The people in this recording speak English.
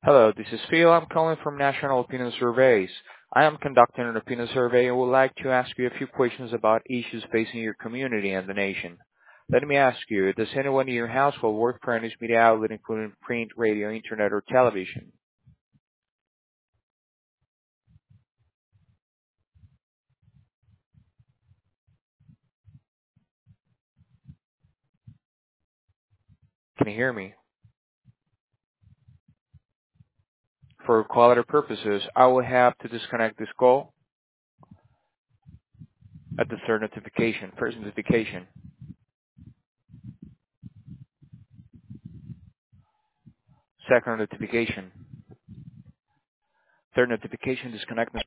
Hello, this is Phil. I'm calling from National Opinion Surveys. I am conducting an opinion survey and would like to ask you a few questions about issues facing your community and the nation. Let me ask you, does anyone in your household work for a news media outlet including print, radio, internet, or television? Can you hear me? For quality purposes, I will have to disconnect this call at the third notification. First notification, second notification, third notification, disconnect